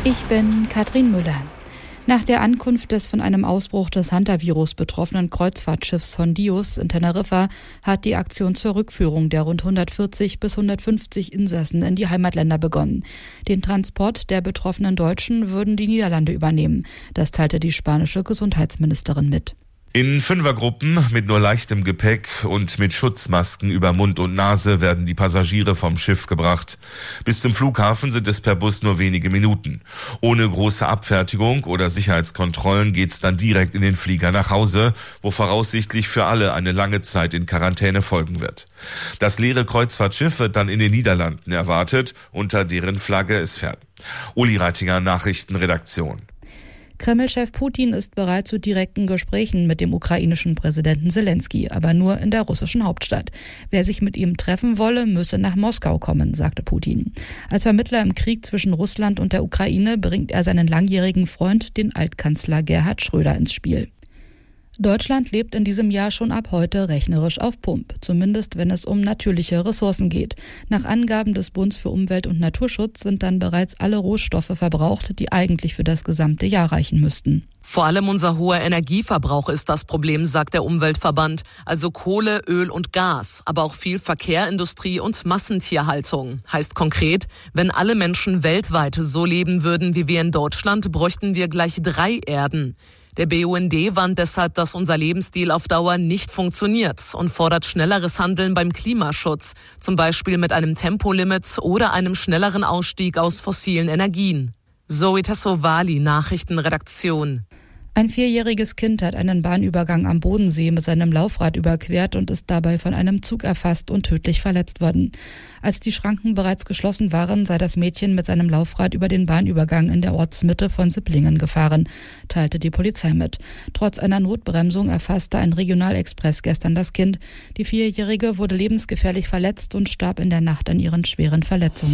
Ich bin Katrin Müller. Nach der Ankunft des von einem Ausbruch des Hantavirus betroffenen Kreuzfahrtschiffs Hondius in Teneriffa hat die Aktion zur Rückführung der rund 140 bis 150 Insassen in die Heimatländer begonnen. Den Transport der betroffenen Deutschen würden die Niederlande übernehmen. Das teilte die spanische Gesundheitsministerin mit. In Fünfergruppen mit nur leichtem Gepäck und mit Schutzmasken über Mund und Nase werden die Passagiere vom Schiff gebracht. Bis zum Flughafen sind es per Bus nur wenige Minuten. Ohne große Abfertigung oder Sicherheitskontrollen geht's dann direkt in den Flieger nach Hause, wo voraussichtlich für alle eine lange Zeit in Quarantäne folgen wird. Das leere Kreuzfahrtschiff wird dann in den Niederlanden erwartet, unter deren Flagge es fährt. Uli Reitinger, Nachrichtenredaktion. Kreml-Chef Putin ist bereit zu direkten Gesprächen mit dem ukrainischen Präsidenten Selenskyj, aber nur in der russischen Hauptstadt. Wer sich mit ihm treffen wolle, müsse nach Moskau kommen, sagte Putin. Als Vermittler im Krieg zwischen Russland und der Ukraine bringt er seinen langjährigen Freund, den Altkanzler Gerhard Schröder, ins Spiel. Deutschland lebt in diesem Jahr schon ab heute rechnerisch auf Pump, zumindest wenn es um natürliche Ressourcen geht. Nach Angaben des Bundes für Umwelt und Naturschutz sind dann bereits alle Rohstoffe verbraucht, die eigentlich für das gesamte Jahr reichen müssten. Vor allem unser hoher Energieverbrauch ist das Problem, sagt der Umweltverband. Also Kohle, Öl und Gas, aber auch viel Verkehr, Industrie und Massentierhaltung. Heißt konkret, wenn alle Menschen weltweit so leben würden wie wir in Deutschland, bräuchten wir gleich 3 Erden. Der BUND warnt deshalb, dass unser Lebensstil auf Dauer nicht funktioniert und fordert schnelleres Handeln beim Klimaschutz, zum Beispiel mit einem Tempolimit oder einem schnelleren Ausstieg aus fossilen Energien. Zoe Tassovali, Nachrichtenredaktion. Ein 4-jähriges Kind hat einen Bahnübergang am Bodensee mit seinem Laufrad überquert und ist dabei von einem Zug erfasst und tödlich verletzt worden. Als die Schranken bereits geschlossen waren, sei das Mädchen mit seinem Laufrad über den Bahnübergang in der Ortsmitte von Sipplingen gefahren, teilte die Polizei mit. Trotz einer Notbremsung erfasste ein Regionalexpress gestern das Kind. Die 4-Jährige wurde lebensgefährlich verletzt und starb in der Nacht an ihren schweren Verletzungen.